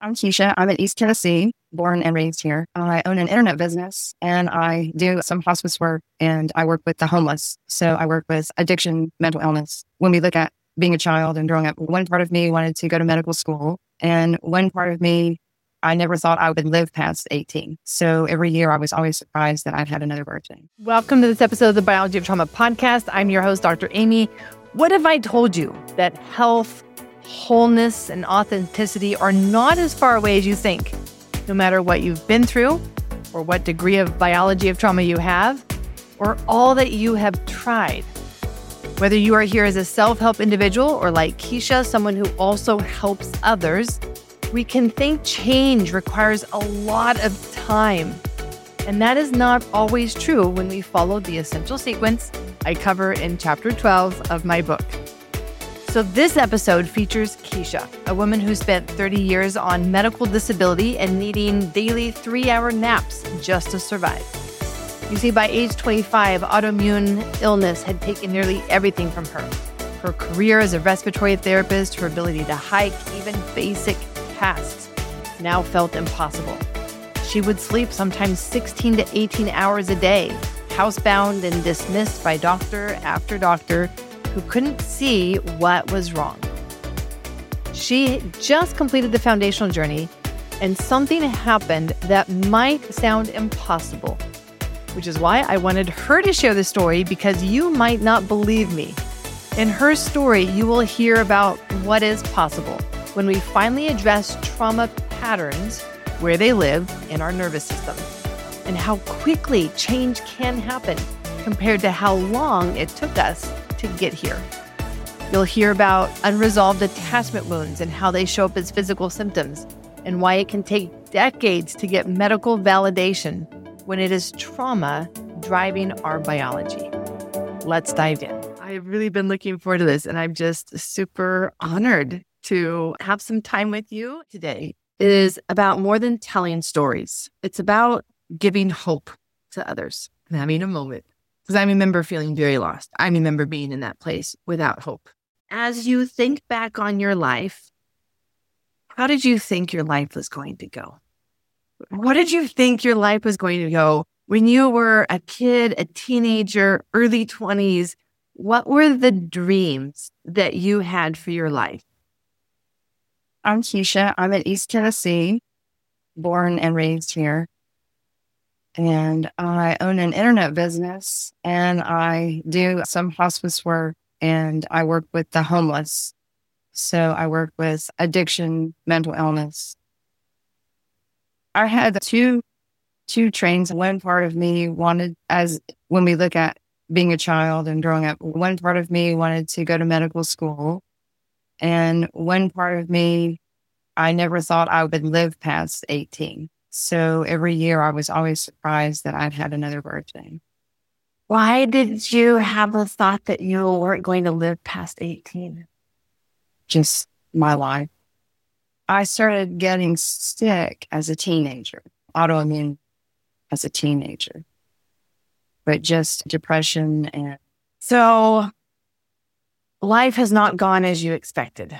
I'm Keisha. I'm in East Tennessee, born and raised here. I own an internet business and I do some hospice work and I work with the homeless. So I work with addiction, mental illness. When we look at being a child and growing up, one part of me wanted to go to medical school and one part of me, I never thought I would live past 18. So every year I was always surprised that I'd had another birthday. Welcome to this episode of the Biology of Trauma podcast. I'm your host, Dr. Amy. What if I told you that health, wholeness, and authenticity are not as far away as you think? No matter what you've been through, or what degree of biology of trauma you have, or all that you have tried. Whether you are here as a self-help individual or like Keisha, someone who also helps others, we can think change requires a lot of time. And that is not always true when we follow the essential sequence I cover in chapter 12 of my book. So this episode features Keisha, a woman who spent 30 years on medical disability and needing daily 3-hour naps just to survive. You see, by age 25, autoimmune illness had taken nearly everything from her. Her career as a respiratory therapist, her ability to hike, even basic tasks now felt impossible. She would sleep sometimes 16 to 18 hours a day, housebound and dismissed by doctor after doctor who couldn't see what was wrong. She just completed the foundational journey, and something happened that might sound impossible, which is why I wanted her to share the story, because you might not believe me. In her story, you will hear about what is possible when we finally address trauma patterns where they live in our nervous system, and how quickly change can happen compared to how long it took us to get here. You'll hear about unresolved attachment wounds and how they show up as physical symptoms, and why it can take decades to get medical validation when it is trauma driving our biology. Let's dive in. I've really been looking forward to this, and I'm just super honored to have some time with you today. It is about more than telling stories. It's about giving hope to others and having a moment. Because I remember feeling very lost. I remember being in that place without hope. As you think back on your life, how did you think your life was going to go? What did you think your life was going to go when you were a kid, a teenager, early 20s? What were the dreams that you had for your life? I'm Keisha. I'm in East Tennessee, born and raised here. And I own an internet business and I do some hospice work and I work with the homeless. So I work with addiction, mental illness. I had two trains. One part of me wanted, as when we look at being a child and growing up, one part of me wanted to go to medical school. And one part of me, I never thought I would live past 18. So every year I was always surprised that I'd had another birthday. Why did you have a thought that you weren't going to live past 18? Just my life. I started getting sick as a teenager, autoimmune as a teenager, but just depression. And so life has not gone as you expected.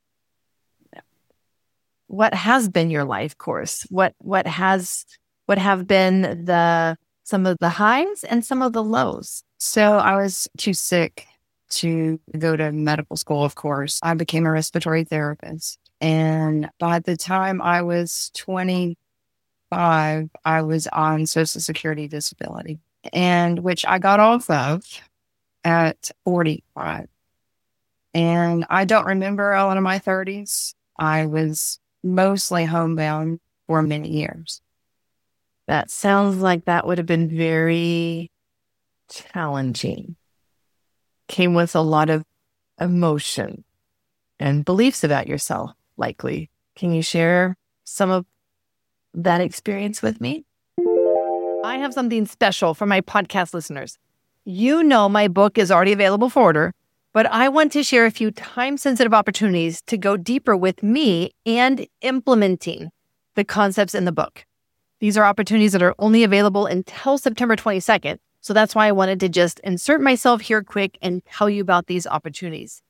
What has been your life course? What have been some of the highs and some of the lows? So I was too sick to go to medical school, of course. I became a respiratory therapist. And by the time I was 25, I was on Social Security disability, and which I got off of at 45. And I don't remember a lot of my 30s. I was mostly homebound for many years. That sounds like that would have been very challenging. Came with a lot of emotion and beliefs about yourself, likely. Can you share some of that experience with me? I have something special for my podcast listeners. You know my book is already available for order, but I want to share a few time-sensitive opportunities to go deeper with me and implementing the concepts in the book. These are opportunities that are only available until September 22nd. So that's why I wanted to just insert myself here quick and tell you about these opportunities.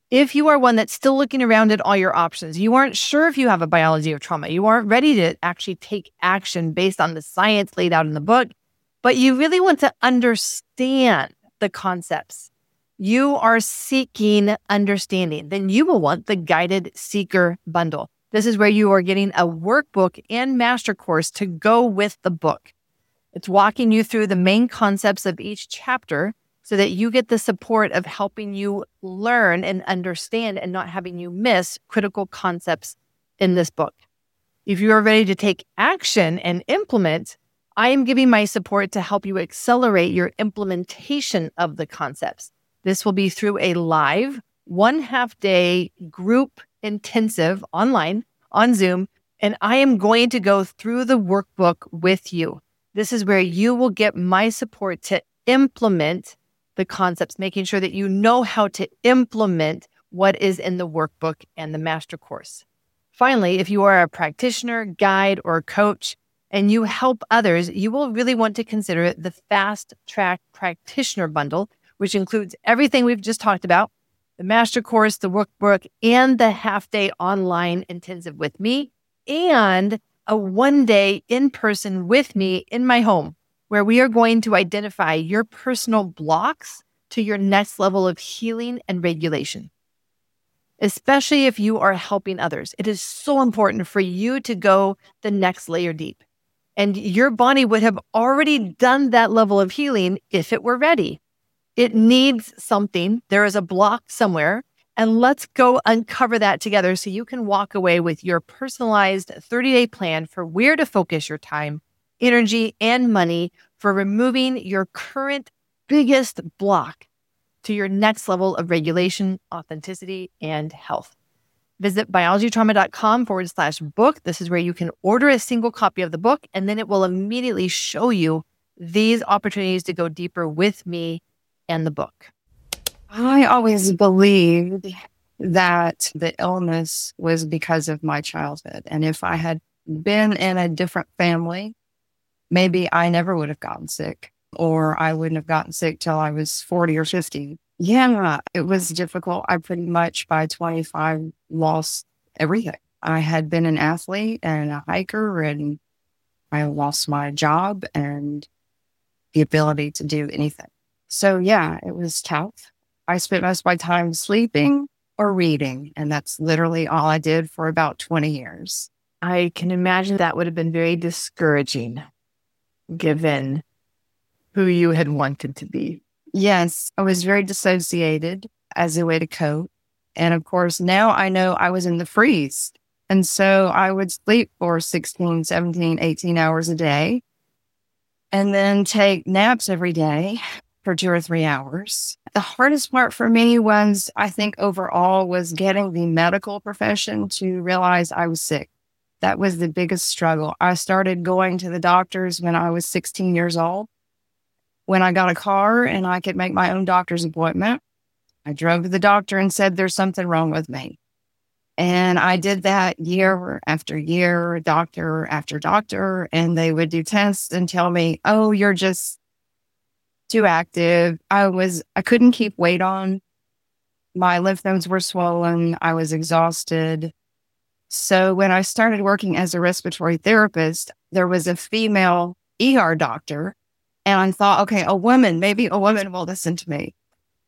If you are one that's still looking around at all your options, you aren't sure if you have a biology of trauma, you aren't ready to actually take action based on the science laid out in the book, but you really want to understand the concepts, you are seeking understanding, then you will want the Guided Seeker Bundle. This is where you are getting a workbook and master course to go with the book. It's walking you through the main concepts of each chapter so that you get the support of helping you learn and understand and not having you miss critical concepts in this book. If you are ready to take action and implement, I am giving my support to help you accelerate your implementation of the concepts. This will be through a live 1/2 day group intensive online on Zoom, and I am going to go through the workbook with you. This is where you will get my support to implement the concepts, making sure that you know how to implement what is in the workbook and the master course. Finally, if you are a practitioner, guide, or coach, and you help others, you will really want to consider the Fast Track Practitioner Bundle, which includes everything we've just talked about, the master course, the workbook, and the 1/2 day online intensive with me, and a 1 day in-person with me in my home, where we are going to identify your personal blocks to your next level of healing and regulation. Especially if you are helping others, it is so important for you to go the next layer deep. And your body would have already done that level of healing if it were ready. It needs something. There is a block somewhere. And let's go uncover that together so you can walk away with your personalized 30-day plan for where to focus your time, energy, and money for removing your current biggest block to your next level of regulation, authenticity, and health. Visit biologytrauma.com/book. This is where you can order a single copy of the book, and then it will immediately show you these opportunities to go deeper with me and the book. I always believed that the illness was because of my childhood. And if I had been in a different family, maybe I never would have gotten sick, or I wouldn't have gotten sick till I was 40 or 50. Yeah, it was difficult. I pretty much by 25 lost everything. I had been an athlete and a hiker, and I lost my job and the ability to do anything. So yeah, it was tough. I spent most of my time sleeping or reading, and that's literally all I did for about 20 years. I can imagine that would have been very discouraging given who you had wanted to be. Yes, I was very dissociated as a way to cope. And of course, now I know I was in the freeze. And so I would sleep for 16, 17, 18 hours a day, and then take naps every day for 2 or 3 hours. The hardest part for me was, I think overall, was getting the medical profession to realize I was sick. That was the biggest struggle. I started going to the doctors when I was 16 years old. When I got a car and I could make my own doctor's appointment, I drove to the doctor and said, there's something wrong with me. And I did that year after year, doctor after doctor, and they would do tests and tell me, oh, you're just too active. I couldn't keep weight on. My lymph nodes were swollen. I was exhausted. So when I started working as a respiratory therapist, there was a female ER doctor. And I thought, okay, maybe a woman will listen to me.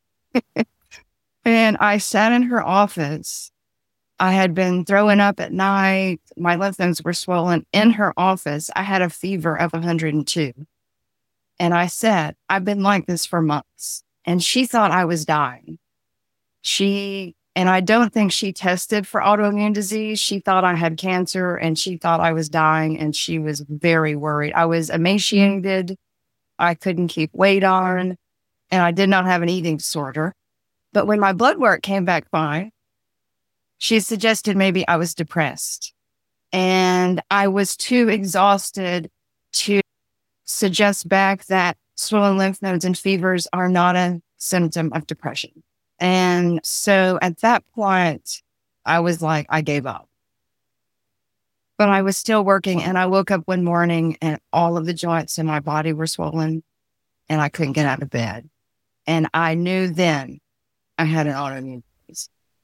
And I sat in her office. I had been throwing up at night. My lymph nodes were swollen. In her office, I had a fever of 102. And I said, I've been like this for months. And she thought I was dying. And I don't think she tested for autoimmune disease. She thought I had cancer, and she thought I was dying, and she was very worried. I was emaciated. I couldn't keep weight on, and I did not have an eating disorder. But when my blood work came back fine, she suggested maybe I was depressed. And I was too exhausted to suggest back that swollen lymph nodes and fevers are not a symptom of depression. And so at that point, I was like, I gave up. But I was still working, and I woke up one morning and all of the joints in my body were swollen, and I couldn't get out of bed. And I knew then I had an autoimmune disease.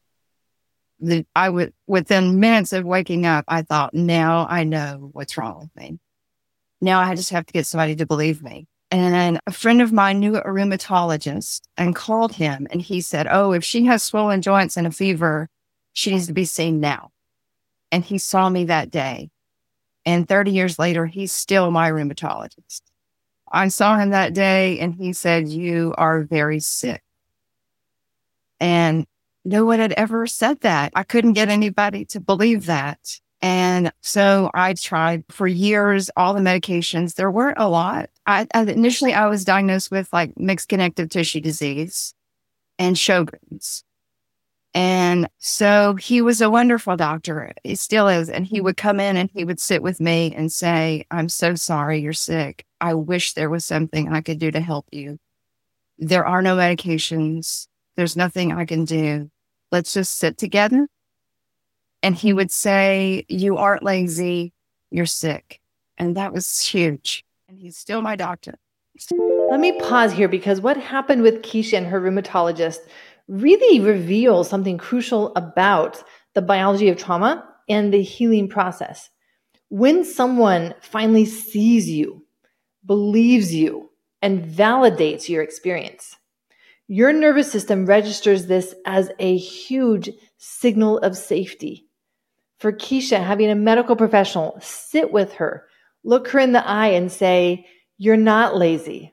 within minutes of waking up, I thought, now I know what's wrong with me. Now I just have to get somebody to believe me. And a friend of mine knew a rheumatologist and called him. And he said, oh, if she has swollen joints and a fever, she needs to be seen now. And he saw me that day. And 30 years later, he's still my rheumatologist. I saw him that day and he said, you are very sick. And no one had ever said that. I couldn't get anybody to believe that. And so I tried for years, all the medications. There weren't a lot. Initially, I was diagnosed with like mixed connective tissue disease and Sjogren's. And so he was a wonderful doctor. He still is. And he would come in and he would sit with me and say, I'm so sorry you're sick. I wish there was something I could do to help you. There are no medications. There's nothing I can do. Let's just sit together. And he would say, you aren't lazy, you're sick. And that was huge. And he's still my doctor. Let me pause here because what happened with Keisha and her rheumatologist really reveals something crucial about the biology of trauma and the healing process. When someone finally sees you, believes you, and validates your experience, your nervous system registers this as a huge signal of safety. For Keisha, having a medical professional sit with her, look her in the eye and say, you're not lazy,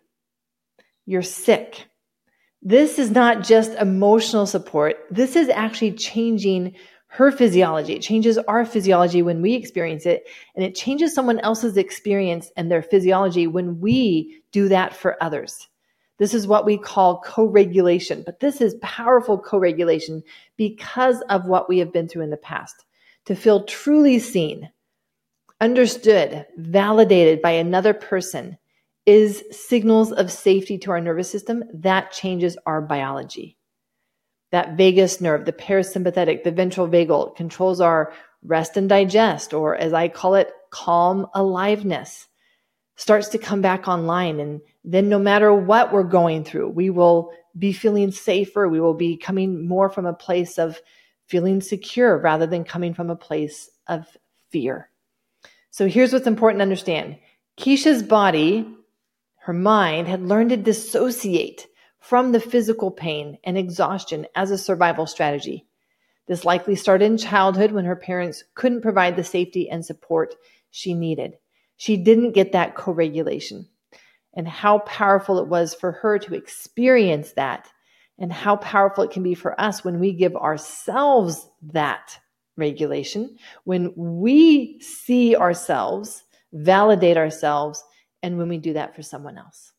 you're sick. This is not just emotional support. This is actually changing her physiology. It changes our physiology when we experience it, and it changes someone else's experience and their physiology when we do that for others. This is what we call co-regulation, but this is powerful co-regulation because of what we have been through in the past. To feel truly seen, understood, validated by another person is signals of safety to our nervous system. That changes our biology. That vagus nerve, the parasympathetic, the ventral vagal, controls our rest and digest, or as I call it, calm aliveness, starts to come back online. And then no matter what we're going through, we will be feeling safer. We will be coming more from a place of feeling secure rather than coming from a place of fear. So here's what's important to understand. Keisha's body, her mind, had learned to dissociate from the physical pain and exhaustion as a survival strategy. This likely started in childhood when her parents couldn't provide the safety and support she needed. She didn't get that co-regulation. And how powerful it was for her to experience that, and how powerful it can be for us when we give ourselves that regulation, when we see ourselves, validate ourselves, and when we do that for someone else.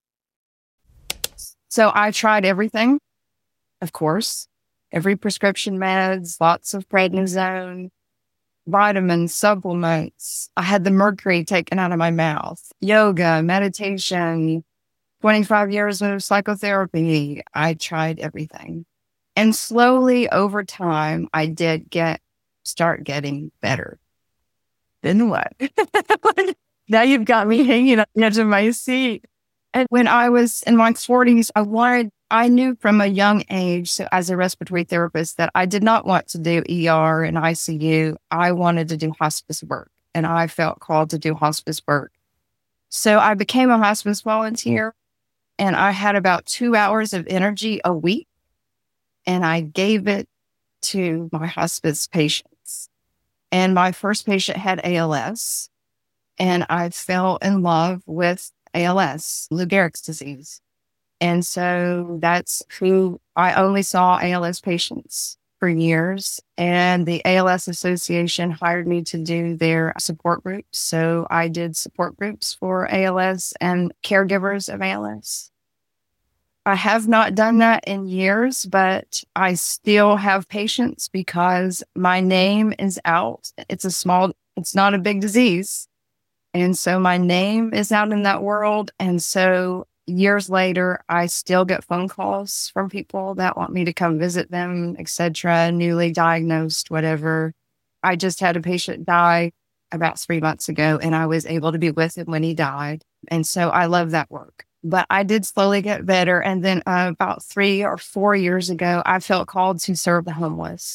So I tried everything, of course, every prescription meds, lots of prednisone, vitamins, supplements. I had the mercury taken out of my mouth, yoga, meditation, 25 years of psychotherapy. I tried everything. And slowly over time, I did start getting better. Then what? Now you've got me hanging on the edge of my seat. And when I was in my 40s, I knew from a young age, so as a respiratory therapist, that I did not want to do ER and ICU. I wanted to do hospice work, and I felt called to do hospice work. So I became a hospice volunteer, and I had about 2 hours of energy a week, and I gave it to my hospice patients. And my first patient had ALS, and I fell in love with ALS, Lou Gehrig's disease. And so that's who I only saw ALS patients for years. And the ALS Association hired me to do their support groups. So I did support groups for ALS and caregivers of ALS. I have not done that in years, but I still have patients because my name is out. It's not a big disease. And so my name is out in that world. And so years later, I still get phone calls from people that want me to come visit them, etc., newly diagnosed, whatever. I just had a patient die about 3 months ago, and I was able to be with him when he died. And so I love that work. But I did slowly get better. And then about 3 or 4 years ago, I felt called to serve the homeless.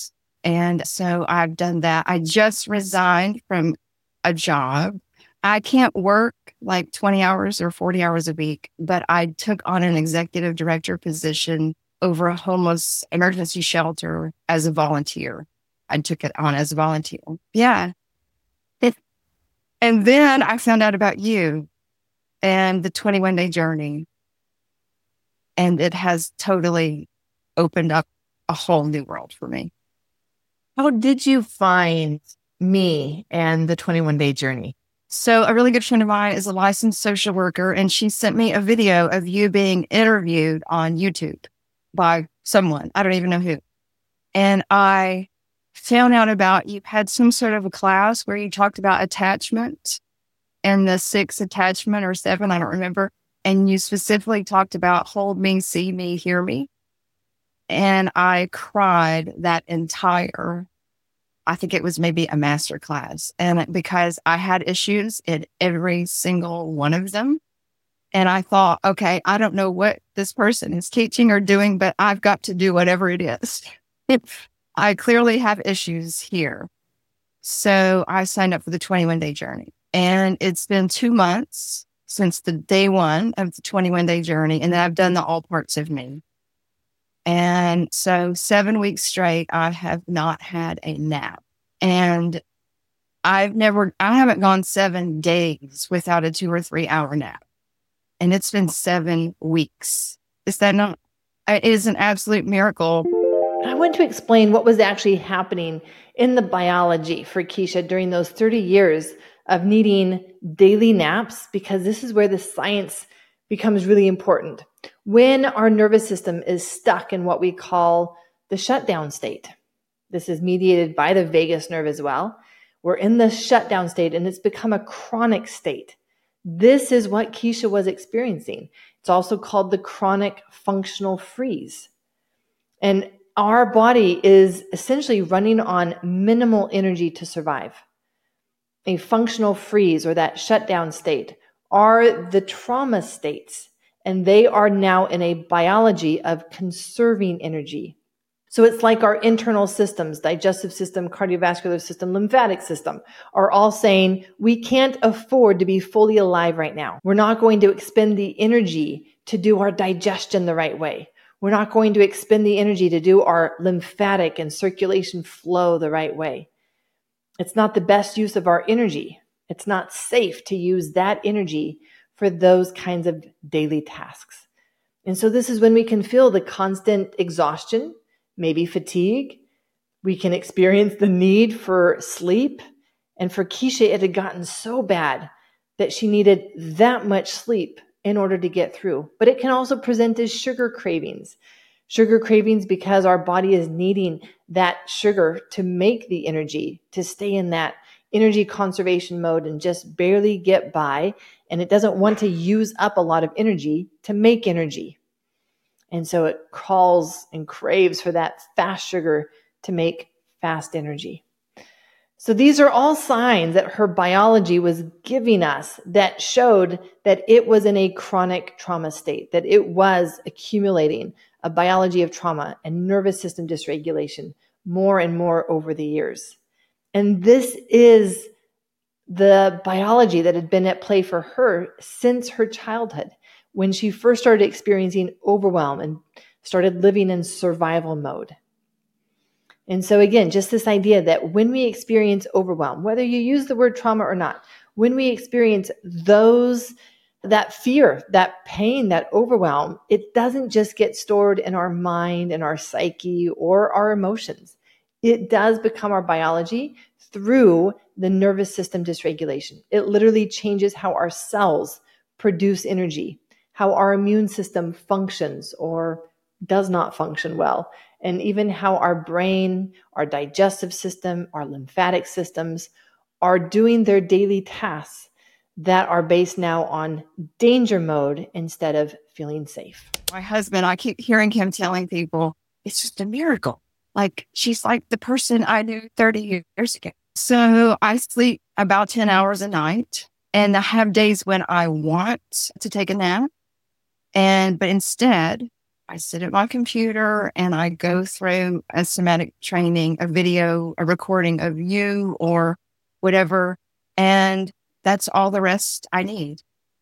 And so I've done that. I just resigned from a job. I can't work like 20 hours or 40 hours a week, but I took on an executive director position over a homeless emergency shelter as a volunteer. I took it on as a volunteer. Yeah. And then I found out about you and the 21-day journey. And it has totally opened up a whole new world for me. How did you find me and the 21-day journey? So a really good friend of mine is a licensed social worker, and she sent me a video of you being interviewed on YouTube by someone. I don't even know who. And I found out about you had some sort of a class where you talked about attachment and the 6 attachment or 7, I don't remember. And you specifically talked about hold me, see me, hear me. And I cried that entire, I think it was maybe a master class. And because I had issues in every single one of them. And I thought, okay, I don't know what this person is teaching or doing, but I've got to do whatever it is. I clearly have issues here. So I signed up for the 21-day journey. And it's been 2 months since the day 1 of the 21-day journey. And then I've done the all parts of me. And so 7 weeks straight, I have not had a nap. And I haven't gone 7 days without a 2 or 3 hour nap. And it's been 7 weeks. Is that not? It is an absolute miracle. I want to explain what was actually happening in the biology for Keisha during those 30 years of needing daily naps, because this is where the science becomes really important. When our nervous system is stuck in what we call the shutdown state, this is mediated by the vagus nerve as well. We're in the shutdown state and it's become a chronic state. This is what Keisha was experiencing. It's also called the chronic functional freeze. And our body is essentially running on minimal energy to survive. A functional freeze or that shutdown state are the trauma states, and they are now in a biology of conserving energy. So it's like our internal systems, digestive system, cardiovascular system, lymphatic system, are all saying, we can't afford to be fully alive right now. We're not going to expend the energy to do our digestion the right way. We're not going to expend the energy to do our lymphatic and circulation flow the right way. It's not the best use of our energy. It's not safe to use that energy for those kinds of daily tasks. And so this is when we can feel the constant exhaustion, maybe fatigue. We can experience the need for sleep. And for Keisha, it had gotten so bad that she needed that much sleep in order to get through. But it can also present as sugar cravings. Sugar cravings because our body is needing that sugar to make the energy, to stay in that energy conservation mode and just barely get by. And it doesn't want to use up a lot of energy to make energy. And so it calls and craves for that fast sugar to make fast energy. So these are all signs that her biology was giving us that showed that it was in a chronic trauma state, that it was accumulating a biology of trauma and nervous system dysregulation more and more over the years. And this is the biology that had been at play for her since her childhood, when she first started experiencing overwhelm and started living in survival mode. And so again, just this idea that when we experience overwhelm, whether you use the word trauma or not, when we experience that fear, that pain, that overwhelm, it doesn't just get stored in our mind and our psyche or our emotions. It does become our biology through the nervous system dysregulation. It literally changes how our cells produce energy, how our immune system functions or does not function well, and even how our brain, our digestive system, our lymphatic systems are doing their daily tasks that are based now on danger mode instead of feeling safe. My husband, I keep hearing him telling people, it's just a miracle. Like, she's like the person I knew 30 years ago. So I sleep about 10 hours a night, and I have days when I want to take a nap. But instead, I sit at my computer and I go through a somatic training, a video, a recording of you or whatever. And that's all the rest I need.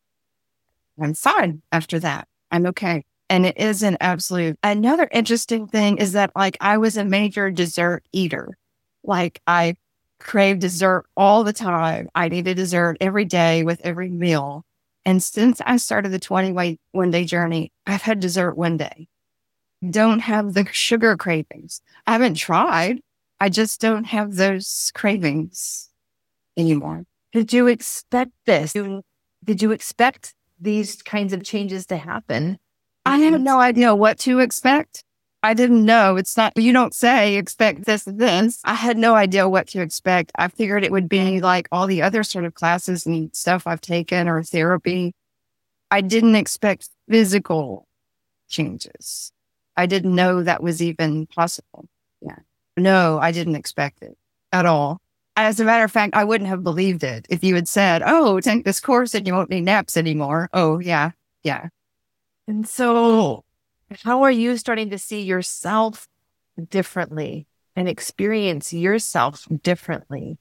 I'm fine after that. I'm okay. And it is an absolute. Another interesting thing is that like I was a major dessert eater. Like I crave dessert all the time. I needed dessert every day with every meal. And since I started the 21 day journey, I've had dessert one day. Don't have the sugar cravings. I haven't tried. I just don't have those cravings anymore. Did you expect this? Did you expect these kinds of changes to happen? I had no idea what to expect. I didn't know. It's not, you don't say expect this and this. I had no idea what to expect. I figured it would be like all the other sort of classes and stuff I've taken or therapy. I didn't expect physical changes. I didn't know that was even possible. Yeah. No, I didn't expect it at all. As a matter of fact, I wouldn't have believed it if you had said, oh, take this course and you won't need naps anymore. Oh, yeah. Yeah. And so how are you starting to see yourself differently and experience yourself differently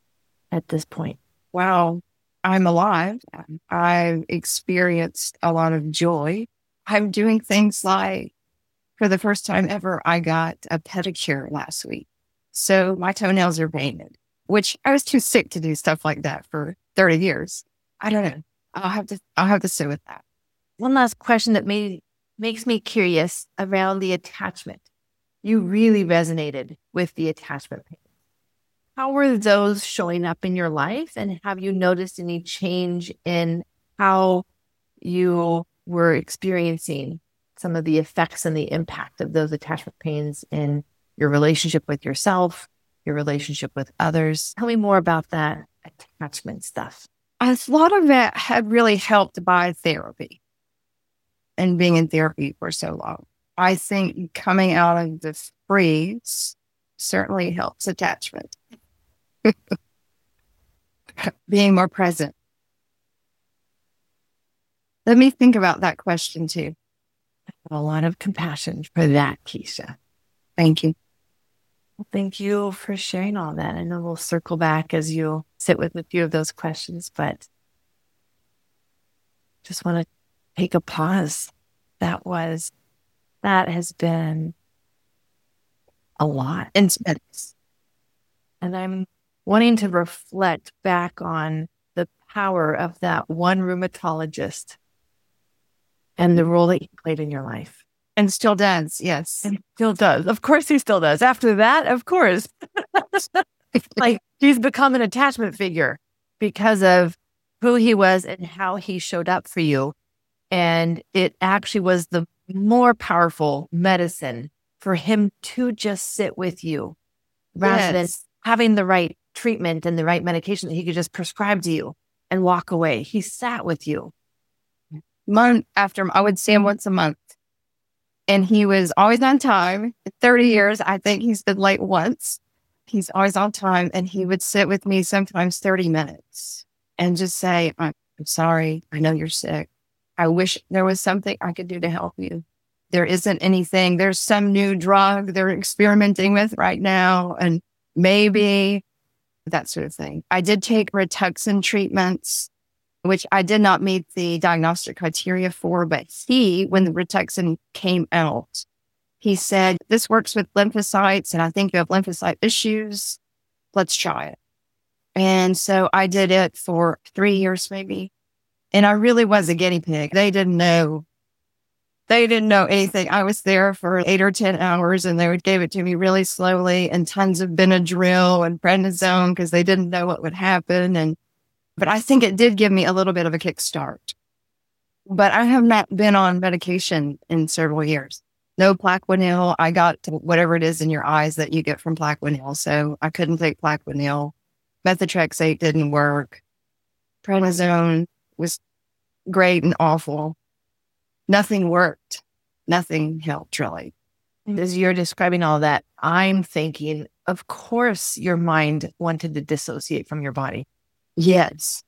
at this point? Wow, I'm alive. I've experienced a lot of joy. I'm doing things like, for the first time ever, I got a pedicure last week. So my toenails are painted, which I was too sick to do stuff like that for 30 years. I don't know. I'll have to sit with that. One last question that makes me curious around the attachment. You really resonated with the attachment pain. How were those showing up in your life? And have you noticed any change in how you were experiencing some of the effects and the impact of those attachment pains in your relationship with yourself, your relationship with others? Tell me more about that attachment stuff. A lot of it had really helped by therapy and being in therapy for so long. I think coming out of the freeze certainly helps attachment. Being more present. Let me think about that question too. A lot of compassion for that, Keisha. Thank you. Well, thank you for sharing all that. I know we'll circle back as you sit with a few of those questions, but just want to take a pause. That has been a lot. And I'm wanting to reflect back on the power of that one rheumatologist and the role that he played in your life. And still does, yes. And still does. Of course he still does. After that, of course. Like he's become an attachment figure because of who he was and how he showed up for you. And it actually was the more powerful medicine for him to just sit with you rather than having the right treatment and the right medication that he could just prescribe to you and walk away. He sat with you. Month after, I would see him once a month. And he was always on time. In 30 years, I think he's been late once. He's always on time. And he would sit with me sometimes 30 minutes and just say, I'm sorry. I know you're sick. I wish there was something I could do to help you. There isn't anything. There's some new drug they're experimenting with right now. And maybe that sort of thing. I did take Rituxan treatments, which I did not meet the diagnostic criteria for, but when the Rituxan came out, he said, this works with lymphocytes, and I think you have lymphocyte issues. Let's try it. And so I did it for 3 years, maybe. And I really was a guinea pig. They didn't know anything. I was there for 8 or 10 hours, and they would give it to me really slowly and tons of Benadryl and prednisone because they didn't know what would happen. But I think it did give me a little bit of a kickstart. But I have not been on medication in several years. No Plaquenil. I got whatever it is in your eyes that you get from Plaquenil. So I couldn't take Plaquenil. Methotrexate didn't work. Prednisone was great and awful. Nothing worked. Nothing helped, really. As you're describing all that, I'm thinking, of course, your mind wanted to dissociate from your body. Yes.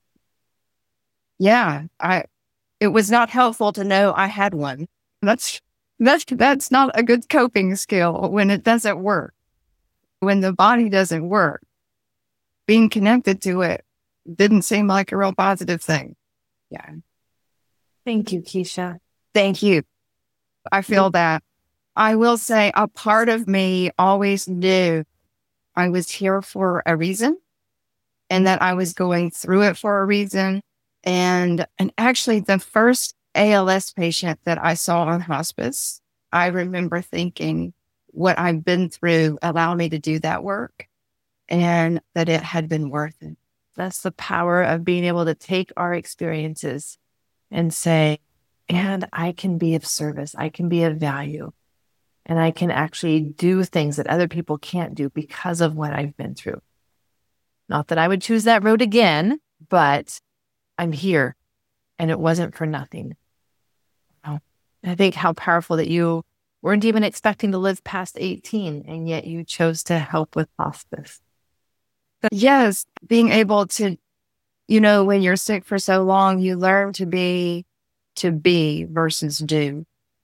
Yeah. It was not helpful to know I had one. That's That's not a good coping skill when it doesn't work. When the body doesn't work, being connected to it didn't seem like a real positive thing. Yeah. Thank you, Keisha. Thank you. I feel that. I will say a part of me always knew I was here for a reason and that I was going through it for a reason. And actually the first ALS patient that I saw on hospice, I remember thinking what I've been through allowed me to do that work and that it had been worth it. That's the power of being able to take our experiences and say, and I can be of service. I can be of value. And I can actually do things that other people can't do because of what I've been through. Not that I would choose that road again, but I'm here and it wasn't for nothing. Wow. I think how powerful that you weren't even expecting to live past 18 and yet you chose to help with hospice. Yes, being able to, when you're sick for so long, you learn to be versus do.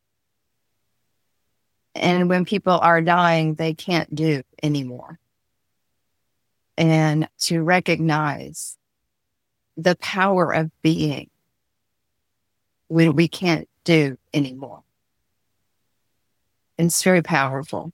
And when people are dying, they can't do anymore. And to recognize the power of being when we can't do anymore. It's very powerful.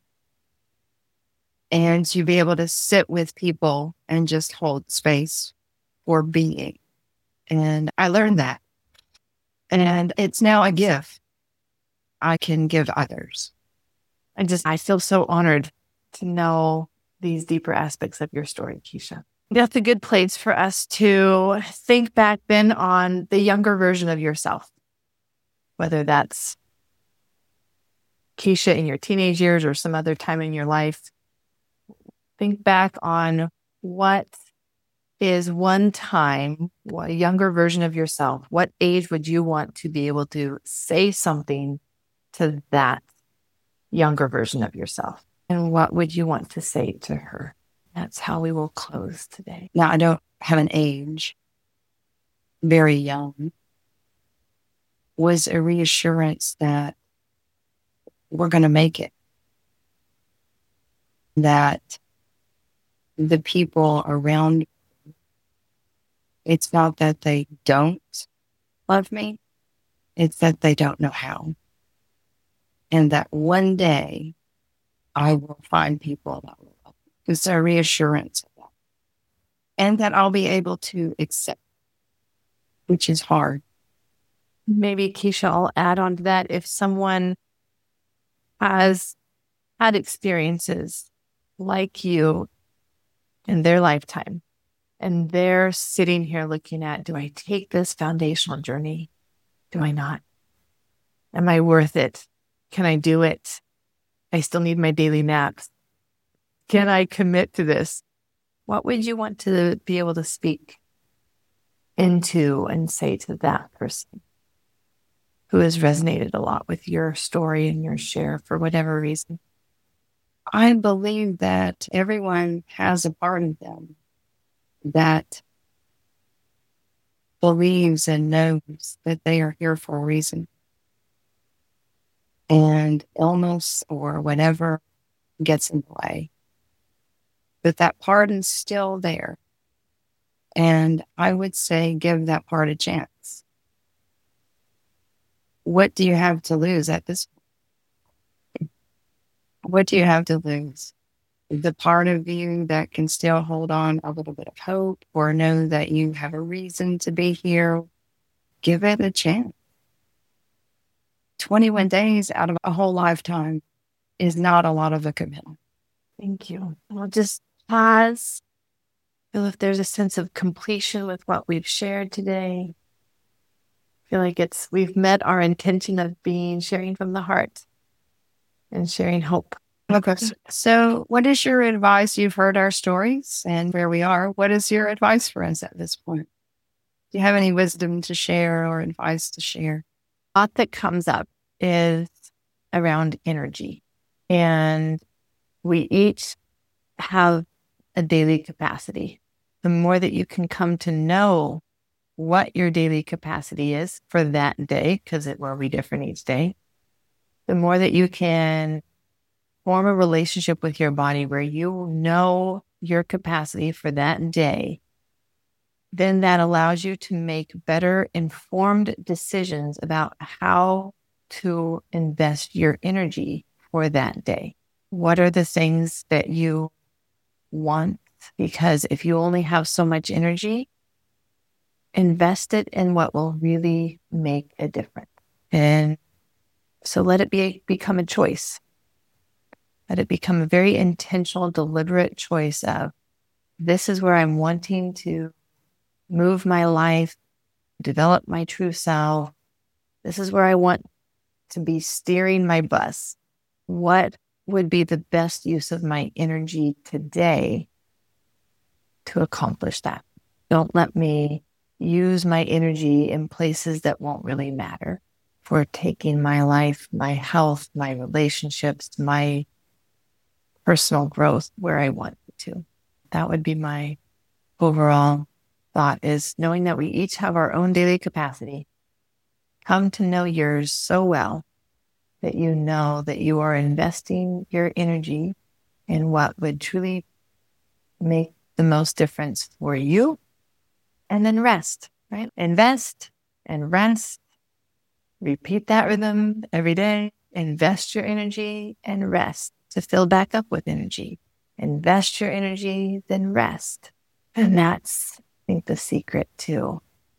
And to be able to sit with people and just hold space for being. And I learned that. And it's now a gift I can give others. I feel so honored to know these deeper aspects of your story, Keisha. That's a good place for us to think back then on the younger version of yourself, whether that's Keisha in your teenage years or some other time in your life. Think back on what is one time, a younger version of yourself. What age would you want to be able to say something to that younger version of yourself? And what would you want to say to her? That's how we will close today. Now, I don't have an age. Very young. Was a reassurance that we're going to make it. That the people around, it's not that they don't love me. It's that they don't know how. And that one day I will find people that will love me. It's a reassurance of that. And that I'll be able to accept, which is hard. Maybe, Keisha, I'll add on to that. If someone has had experiences like you in their lifetime, and they're sitting here looking at, do I take this foundational journey? Do I not? Am I worth it? Can I do it? I still need my daily naps. Can I commit to this? What would you want to be able to speak into and say to that person who has resonated a lot with your story and your share for whatever reason? I believe that everyone has a part of them that believes and knows that they are here for a reason. And illness or whatever gets in the way. But that part is still there. And I would say give that part a chance. What do you have to lose at this point? What do you have to lose? The part of you that can still hold on a little bit of hope or know that you have a reason to be here, give it a chance. 21 days out of a whole lifetime is not a lot of a commitment. Thank you. I'll just pause. Feel if there's a sense of completion with what we've shared today. Feel like we've met our intention of sharing from the heart and sharing hope. Okay. So what is your advice? You've heard our stories and where we are. What is your advice for us at this point? Do you have any wisdom to share or advice to share? A lot that comes up is around energy. And we each have a daily capacity. The more that you can come to know what your daily capacity is for that day, because it will be different each day, the more that you can form a relationship with your body where you know your capacity for that day, then that allows you to make better informed decisions about how to invest your energy for that day. What are the things that you want? Because if you only have so much energy, invest it in what will really make a difference. And so let it become a choice. Let it become a very intentional, deliberate choice of, this is where I'm wanting to move my life, develop my true self. This is where I want to be steering my bus. What would be the best use of my energy today to accomplish that? Don't let me use my energy in places that won't really matter for taking my life, my health, my relationships, my personal growth where I want it to. That would be my overall thought, is knowing that we each have our own daily capacity. Come to know yours so well that you know that you are investing your energy in what would truly make the most difference for you. And then rest, right? Invest and rest. Repeat that rhythm every day. Invest your energy and rest to fill back up with energy. Invest your energy, then rest. And that's, I think, the secret to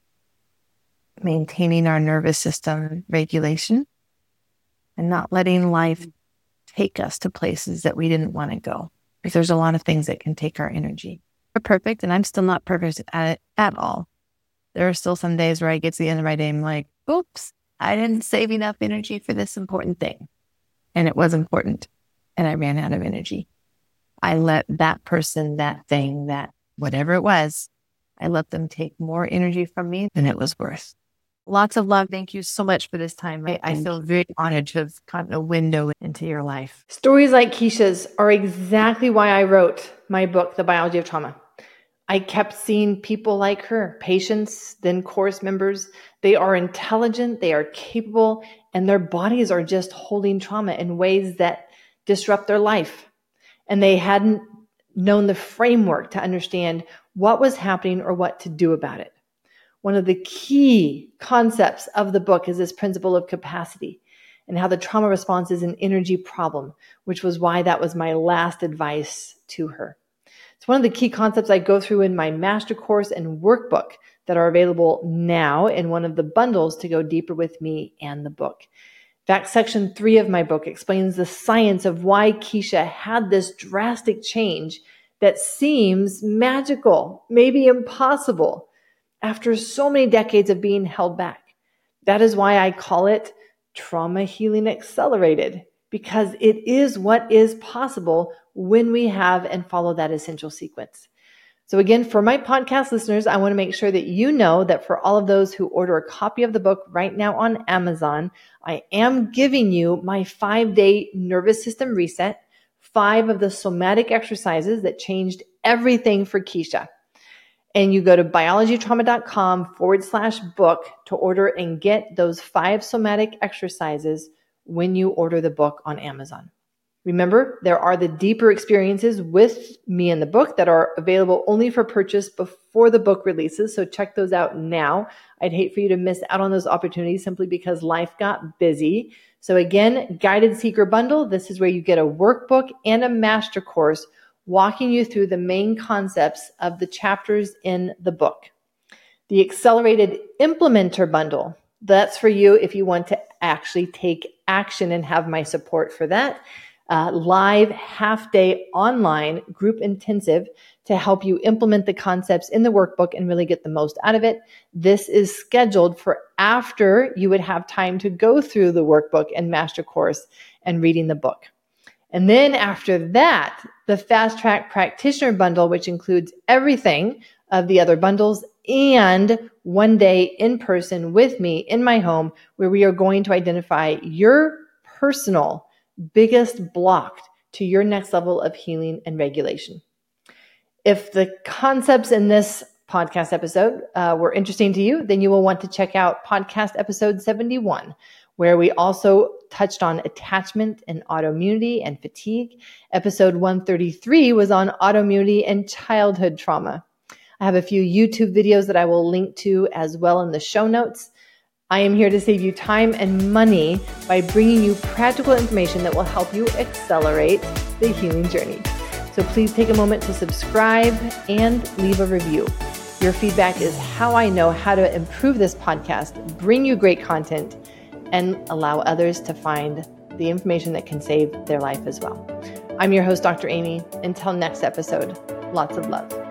maintaining our nervous system regulation and not letting life take us to places that we didn't want to go. Because there's a lot of things that can take our energy. We're perfect, and I'm still not perfect at it at all. There are still some days where I get to the end of my day and I'm like, oops, I didn't save enough energy for this important thing. And it was important. And I ran out of energy. I let that person, that thing, that whatever it was, I let them take more energy from me than it was worth. Lots of love. Thank you so much for this time. I feel very honored to have gotten a window into your life. Stories like Keisha's are exactly why I wrote my book, The Biology of Trauma. I kept seeing people like her, patients, then course members. They are intelligent, they are capable, and their bodies are just holding trauma in ways that disrupt their life. And they hadn't known the framework to understand what was happening or what to do about it. One of the key concepts of the book is this principle of capacity and how the trauma response is an energy problem, which was why that was my last advice to her. It's one of the key concepts I go through in my master course and workbook that are available now in one of the bundles to go deeper with me and the book. In fact, section 3 of my book explains the science of why Keisha had this drastic change that seems magical, maybe impossible, after so many decades of being held back. That is why I call it Trauma Healing Accelerated, because it is what is possible when we have and follow that essential sequence. So again, for my podcast listeners, I want to make sure that you know that for all of those who order a copy of the book right now on Amazon, I am giving you my 5-day nervous system reset, 5 of the somatic exercises that changed everything for Keisha. And you go to biologyoftrauma.com/book to order and get those 5 somatic exercises when you order the book on Amazon. Remember, there are the deeper experiences with me in the book that are available only for purchase before the book releases. So check those out now. I'd hate for you to miss out on those opportunities simply because life got busy. So again, Guided Seeker Bundle. This is where you get a workbook and a master course walking you through the main concepts of the chapters in the book. The Accelerated Implementer Bundle. That's for you if you want to actually take action and have my support for that. Live half-day online group intensive to help you implement the concepts in the workbook and really get the most out of it. This is scheduled for after you would have time to go through the workbook and master course and reading the book. And then after that, the Fast Track Practitioner Bundle, which includes everything of the other bundles and 1 day in person with me in my home, where we are going to identify your personal biggest block to your next level of healing and regulation. If the concepts in this podcast episode were interesting to you, then you will want to check out podcast episode 71, where we also touched on attachment and autoimmunity and fatigue. Episode 133 was on autoimmunity and childhood trauma. I have a few YouTube videos that I will link to as well in the show notes. I am here to save you time and money by bringing you practical information that will help you accelerate the healing journey. So please take a moment to subscribe and leave a review. Your feedback is how I know how to improve this podcast, bring you great content, and allow others to find the information that can save their life as well. I'm your host, Dr. Amy. Until next episode, lots of love.